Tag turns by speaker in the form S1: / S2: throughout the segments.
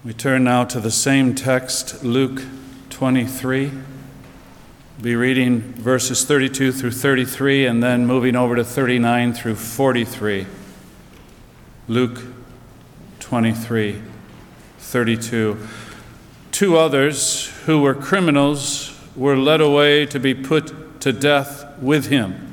S1: We turn now to the same text, Luke 23. We'll be reading verses 32 through 33 and then moving over to 39 through 43. Luke 23, 32. Two others who were criminals were led away to be put to death with him.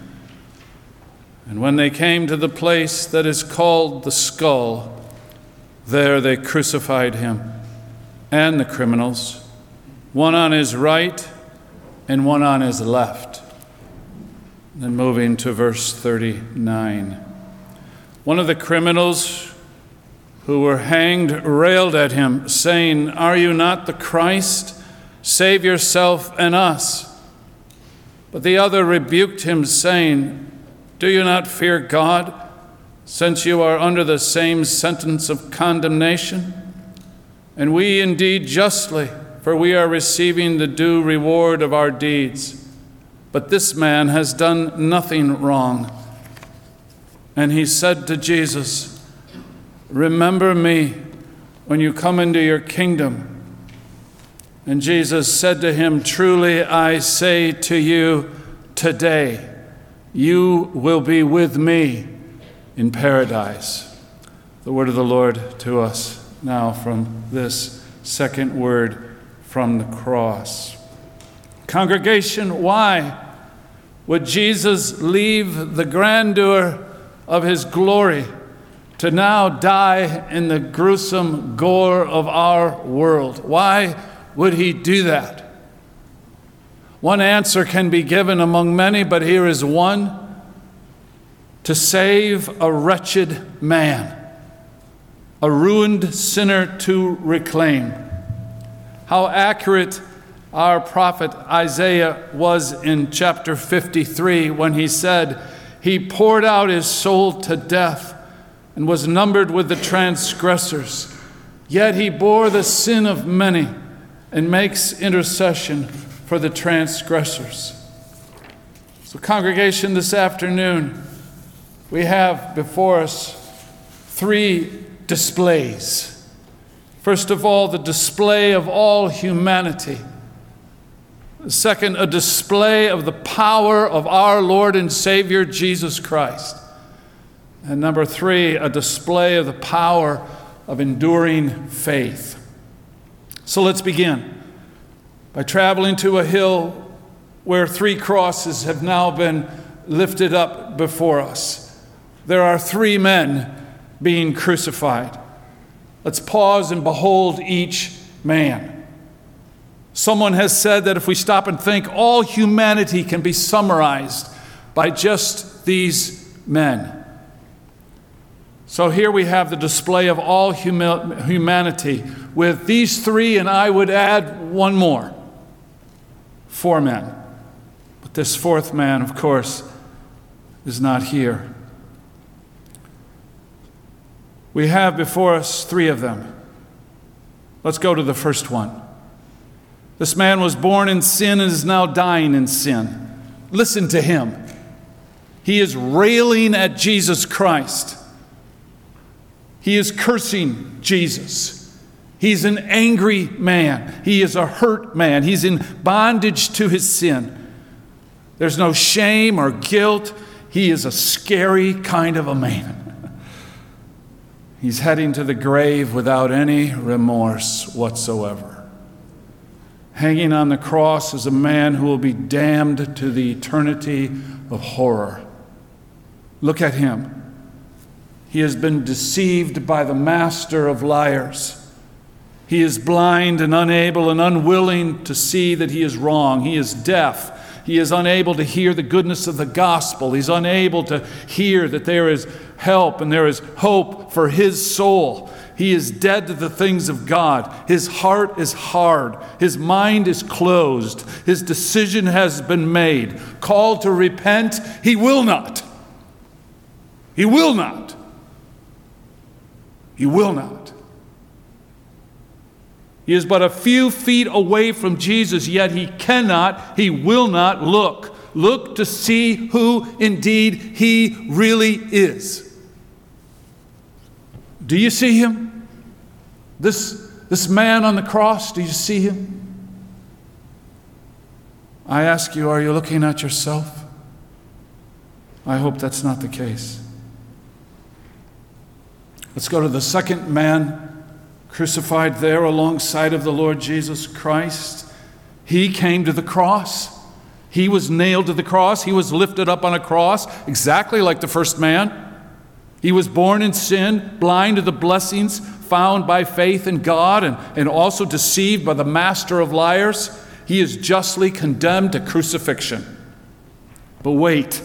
S1: And when they came to the place that is called the Skull, there they crucified him and the criminals, one on his right and one on his left. Then moving to verse 39. One of the criminals who were hanged railed at him, saying, "Are you not the Christ? Save yourself and us." But the other rebuked him, saying, "Do you not fear God, since you are under the same sentence of condemnation? And we indeed justly, for we are receiving the due reward of our deeds. But this man has done nothing wrong." And he said to Jesus, "Remember me when you come into your kingdom." And Jesus said to him, "Truly I say to you, today you will be with me in paradise." The word of the Lord to us now from this second word from the cross. Congregation, why would Jesus leave the grandeur of his glory to now die in the gruesome gore of our world? Why would he do that? One answer can be given among many, but here is one: to save a wretched man, a ruined sinner to reclaim. How accurate our prophet Isaiah was in chapter 53 when he said, "He poured out his soul to death and was numbered with the transgressors. Yet he bore the sin of many and makes intercession for the transgressors." So, congregation, this afternoon, we have before us three displays. First of all, the display of all humanity. Second, a display of the power of our Lord and Savior Jesus Christ. And number three, a display of the power of enduring faith. So let's begin by traveling to a hill where three crosses have now been lifted up before us. There are three men being crucified. Let's pause and behold each man. Someone has said that if we stop and think, all humanity can be summarized by just these men. So here we have the display of all humanity with these three, and I would add one more. Four men. But this fourth man, of course, is not here. We have before us three of them. Let's go to the first one. This man was born in sin and is now dying in sin. Listen to him. He is railing at Jesus Christ. He is cursing Jesus. He's an angry man. He is a hurt man. He's in bondage to his sin. There's no shame or guilt. He is a scary kind of a man. He's heading to the grave without any remorse whatsoever. Hanging on the cross is a man who will be damned to the eternity of horror. Look at him. He has been deceived by the master of liars. He is blind and unable and unwilling to see that he is wrong. He is deaf. He is unable to hear the goodness of the gospel. He's unable to hear that there is help and there is hope for his soul. He is dead to the things of God. His heart is hard. His mind is closed. His decision has been made. Called to repent, he will not. He will not. He will not. He is but a few feet away from Jesus, yet he will not look to see who indeed he really is. Do you see him? This This man on the cross, do you see him? I ask you, are you looking at yourself? I hope that's not the case. Let's go to the second man crucified there alongside of the Lord Jesus Christ. He came to the cross. He was nailed to the cross. He was lifted up on a cross, exactly like the first man. He was born in sin, blind to the blessings found by faith in God, and also deceived by the master of liars. He is justly condemned to crucifixion. But wait,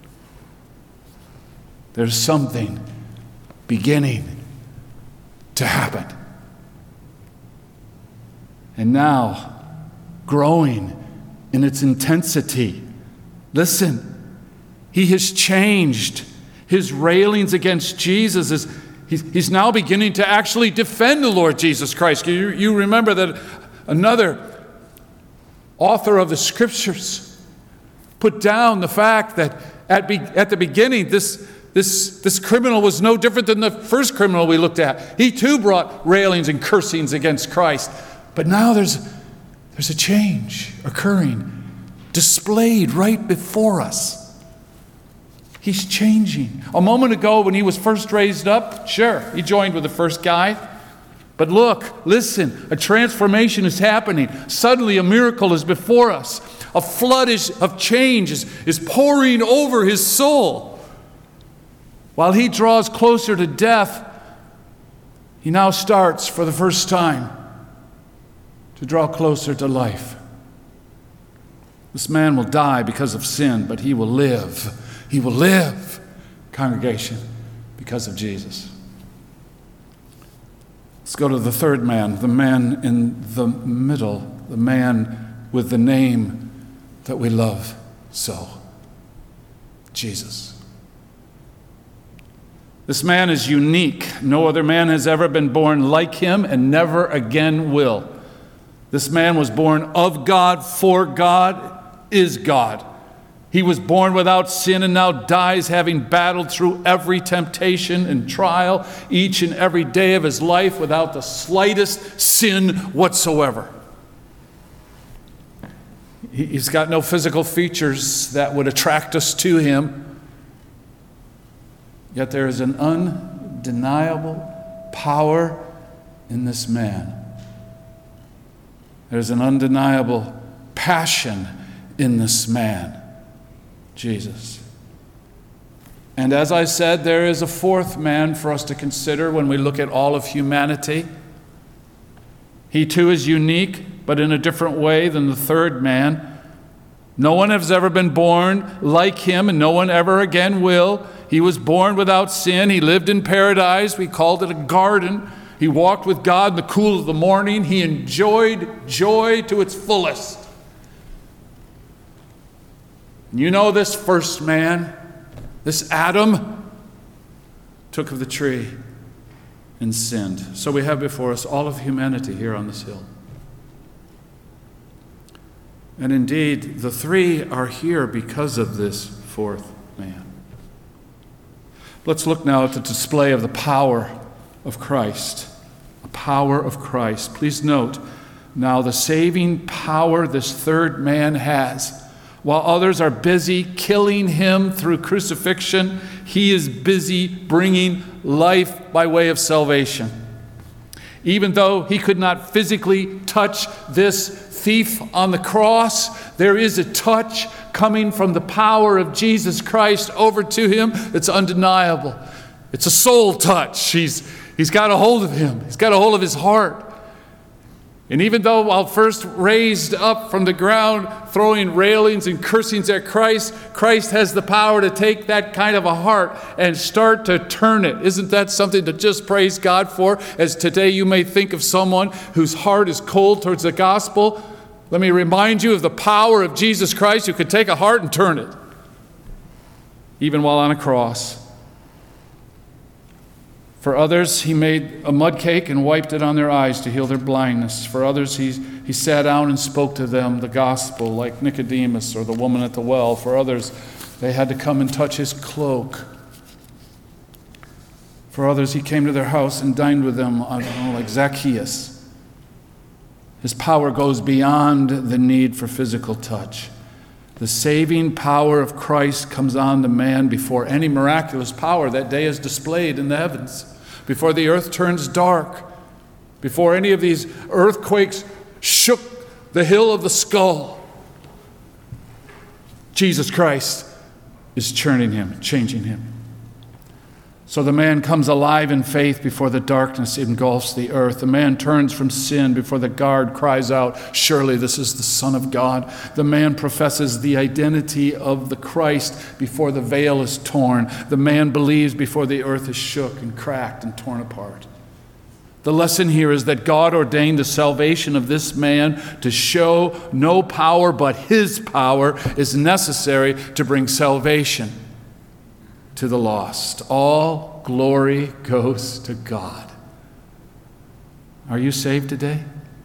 S1: there's something beginning to happen. And now, growing in its intensity. Listen, he has changed. His railings against Jesus he's now beginning to actually defend the Lord Jesus Christ. You remember that another author of the Scriptures put down the fact that at the beginning, this criminal was no different than the first criminal we looked at. He too brought railings and cursings against Christ. But now there's a change occurring, displayed right before us. He's changing. A moment ago when he was first raised up, sure, he joined with the first guy. But look, listen, a transformation is happening. Suddenly a miracle is before us. A flood of change is pouring over his soul. While he draws closer to death, he now starts for the first time to draw closer to life. This man will die because of sin, but he will live. He will live, congregation, because of Jesus. Let's go to the third man, the man in the middle, the man with the name that we love so, Jesus. This man is unique. No other man has ever been born like him and never again will. This man was born of God, for God, is God. He was born without sin and now dies having battled through every temptation and trial each and every day of his life without the slightest sin whatsoever. He's got no physical features that would attract us to him. Yet there is an undeniable power in this man. There's an undeniable passion in this man, Jesus. And as I said, there is a fourth man for us to consider when we look at all of humanity. He too is unique, but in a different way than the third man. No one has ever been born like him, and no one ever again will. He was born without sin. He lived in paradise. We called it a garden. He walked with God in the cool of the morning. He enjoyed joy to its fullest. You know, this first man, this Adam, took of the tree and sinned. So we have before us all of humanity here on this hill. And indeed, the three are here because of this fourth man. Let's look now at the display of the power of Christ. The power of Christ. Please note now the saving power this third man has. While others are busy killing him through crucifixion, he is busy bringing life by way of salvation. Even though he could not physically touch this thief on the cross, there is a touch coming from the power of Jesus Christ over to him that's undeniable. It's a soul touch. He's got a hold of him. He's got a hold of his heart. And even though while first raised up from the ground, throwing railings and cursings at Christ, Christ has the power to take that kind of a heart and start to turn it. Isn't that something to just praise God for? As today you may think of someone whose heart is cold towards the gospel. Let me remind you of the power of Jesus Christ who could take a heart and turn it, even while on a cross. For others, he made a mud cake and wiped it on their eyes to heal their blindness. For others, he sat down and spoke to them the gospel, like Nicodemus or the woman at the well. For others, they had to come and touch his cloak. For others, he came to their house and dined with them, like Zacchaeus. His power goes beyond the need for physical touch. The saving power of Christ comes on to man before any miraculous power that day is displayed in the heavens, before the earth turns dark, before any of these earthquakes shook the hill of the skull. Jesus Christ is churning him, changing him. So the man comes alive in faith before the darkness engulfs the earth. The man turns from sin before the guard cries out, "Surely this is the Son of God." The man professes the identity of the Christ before the veil is torn. The man believes before the earth is shook and cracked and torn apart. The lesson here is that God ordained the salvation of this man to show no power but his power is necessary to bring salvation to the lost. All glory goes to God. Are you saved today?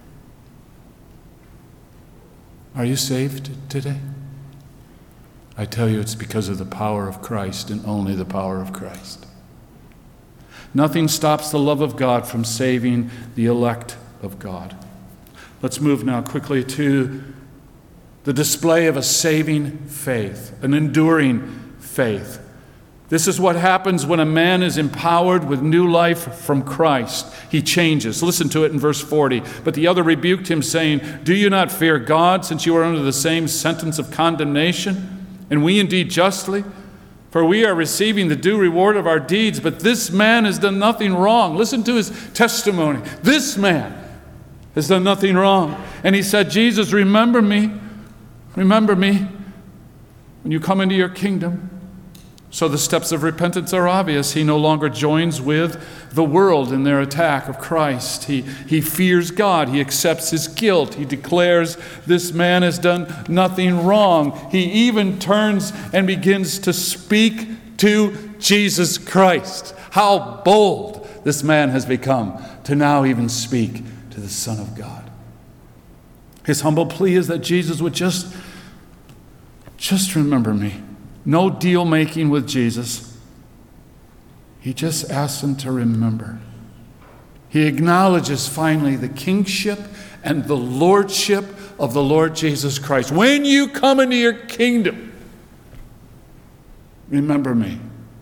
S1: Are you saved today? I tell you, it's because of the power of Christ and only the power of Christ. Nothing stops the love of God from saving the elect of God. Let's move now quickly to the display of a saving faith, an enduring faith. This is what happens when a man is empowered with new life from Christ. He changes. Listen to it in verse 40. But the other rebuked him, saying, "Do you not fear God, since you are under the same sentence of condemnation? And we indeed justly? For we are receiving the due reward of our deeds, but this man has done nothing wrong." Listen to his testimony. This man has done nothing wrong. And he said, "Jesus, remember me when you come into your kingdom." So the steps of repentance are obvious. He no longer joins with the world in their attack of Christ. He fears God. He accepts his guilt. He declares this man has done nothing wrong. He even turns and begins to speak to Jesus Christ. How bold this man has become to now even speak to the Son of God. His humble plea is that Jesus would just remember me. No deal making with Jesus. He just asks him to remember. He acknowledges finally the kingship and the lordship of the Lord Jesus Christ. When you come into your kingdom, remember me.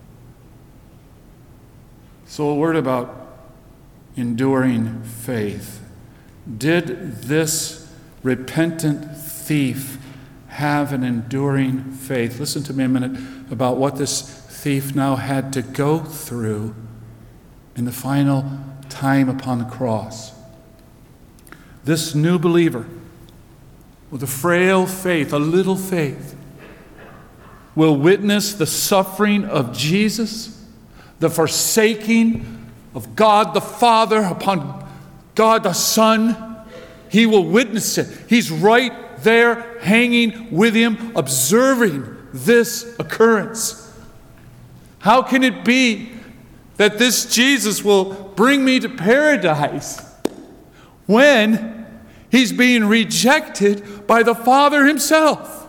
S1: So a word about enduring faith. Did this repentant thief have an enduring faith? Listen to me a minute about what this thief now had to go through in the final time upon the cross. This new believer with a frail faith, a little faith, will witness the suffering of Jesus, the forsaking of God the Father upon God the Son. He will witness it. He's right there hanging with him, observing this occurrence. How can it be that this Jesus will bring me to paradise when he's being rejected by the Father himself?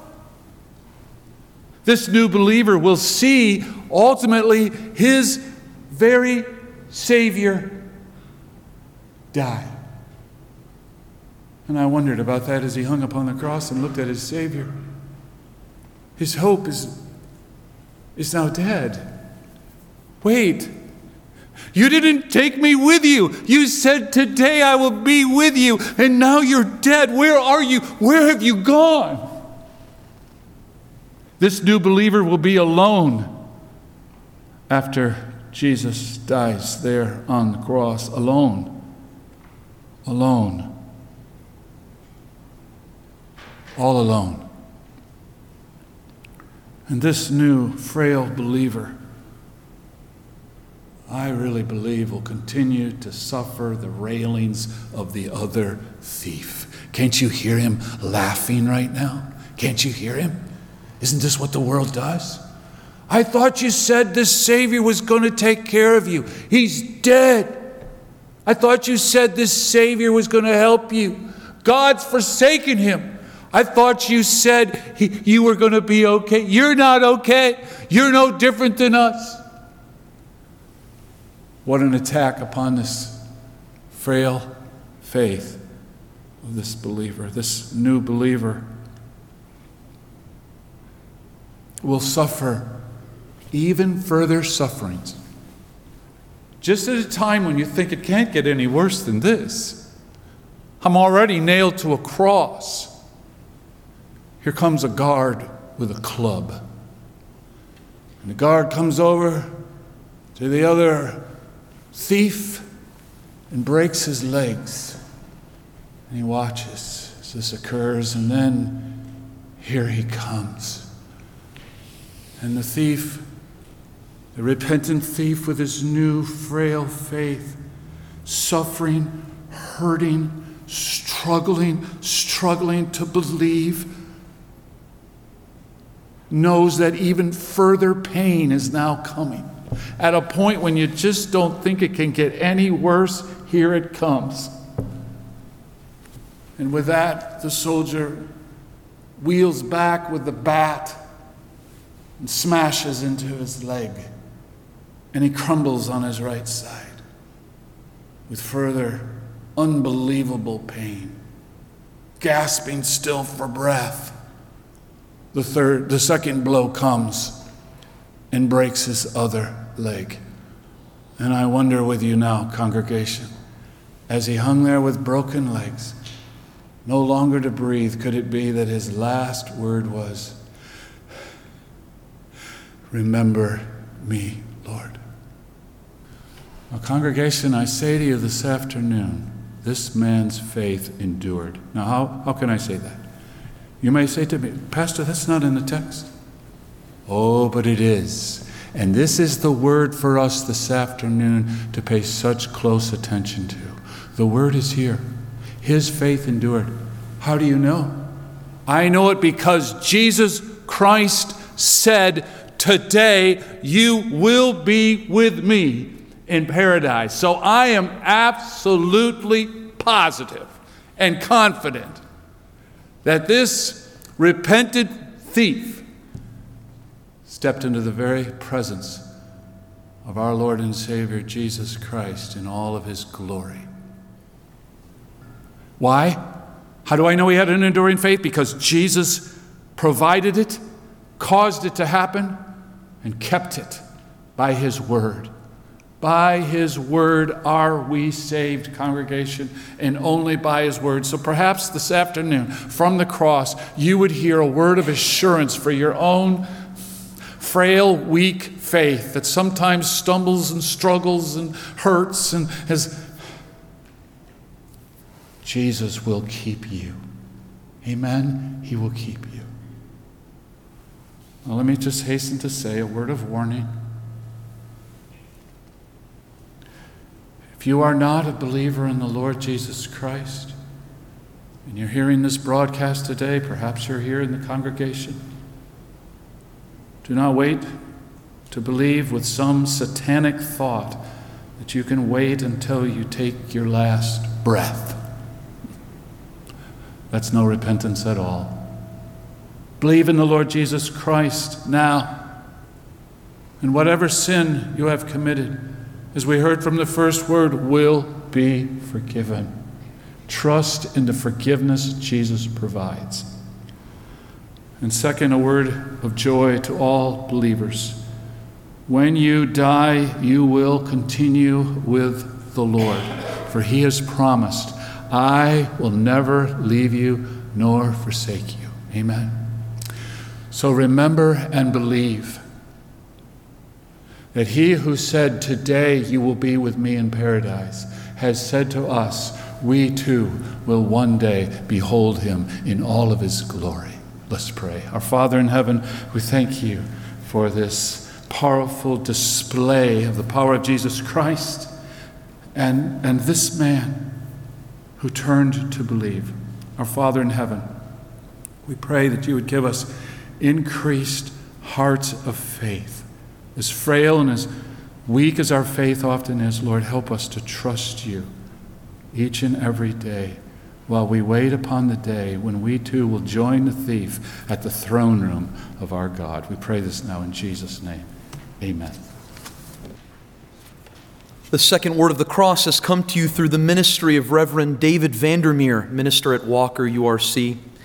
S1: This new believer will see ultimately his very Savior die. And I wondered about that as he hung upon the cross and looked at his Savior. His hope is now dead. Wait, you didn't take me with you. You said today I will be with you, and now you're dead. Where are you? Where have you gone? This new believer will be alone after Jesus dies there on the cross. Alone. Alone. All alone. And this new, frail believer, I really believe, will continue to suffer the railings of the other thief. Can't you hear him laughing right now? Can't you hear him? Isn't this what the world does? I thought you said this Savior was going to take care of you. He's dead. I thought you said this Savior was going to help you. God's forsaken him. I thought you said you were going to be okay. You're not okay. You're no different than us. What an attack upon this frail faith of this believer, this new believer, will suffer even further sufferings. Just at a time when you think it can't get any worse than this. I'm already nailed to a cross. Here comes a guard with a club. And the guard comes over to the other thief and breaks his legs. And he watches as this occurs, and then here he comes. And the thief, the repentant thief with his new frail faith, suffering, hurting, struggling to believe, knows that even further pain is now coming. At a point when you just don't think it can get any worse, here it comes. And with that, the soldier wheels back with the bat and smashes into his leg. And he crumbles on his right side with further unbelievable pain, gasping still for breath. The second blow comes and breaks his other leg. And I wonder with you now, congregation, as he hung there with broken legs, no longer to breathe, could it be that his last word was, "Remember me, Lord"? Now, congregation, I say to you this afternoon, this man's faith endured. Now, how can I say that? You may say to me, "Pastor, that's not in the text." Oh, but it is. And this is the word for us this afternoon to pay such close attention to. The word is here. His faith endured. How do you know? I know it because Jesus Christ said, "Today you will be with me in paradise." So I am absolutely positive and confident that this repentant thief stepped into the very presence of our Lord and Savior Jesus Christ in all of his glory. Why? How do I know he had an enduring faith? Because Jesus provided it, caused it to happen, and kept it by his word. By his word are we saved, congregation, and only by his word. So perhaps this afternoon, from the cross, you would hear a word of assurance for your own frail, weak faith that sometimes stumbles and struggles and hurts and has. Jesus will keep you. Amen? He will keep you. Well, let me just hasten to say a word of warning. If you are not a believer in the Lord Jesus Christ, and you're hearing this broadcast today, perhaps you're here in the congregation, do not wait to believe with some satanic thought that you can wait until you take your last breath. That's no repentance at all. Believe in the Lord Jesus Christ now. And whatever sin you have committed, as we heard from the first word, will be forgiven. Trust in the forgiveness Jesus provides. And second, a word of joy to all believers. When you die, you will continue with the Lord, for he has promised, "I will never leave you nor forsake you." Amen. So remember and believe that he who said, "Today you will be with me in paradise," has said to us, we too will one day behold him in all of his glory. Let's pray. Our Father in heaven, we thank you for this powerful display of the power of Jesus Christ and this man who turned to believe. Our Father in heaven, we pray that you would give us increased hearts of faith. As frail and as weak as our faith often is, Lord, help us to trust you each and every day while we wait upon the day when we too will join the thief at the throne room of our God. We pray this now in Jesus' name. Amen.
S2: The second word of the cross has come to you through the ministry of Reverend David Vandermeer, minister at Walker URC.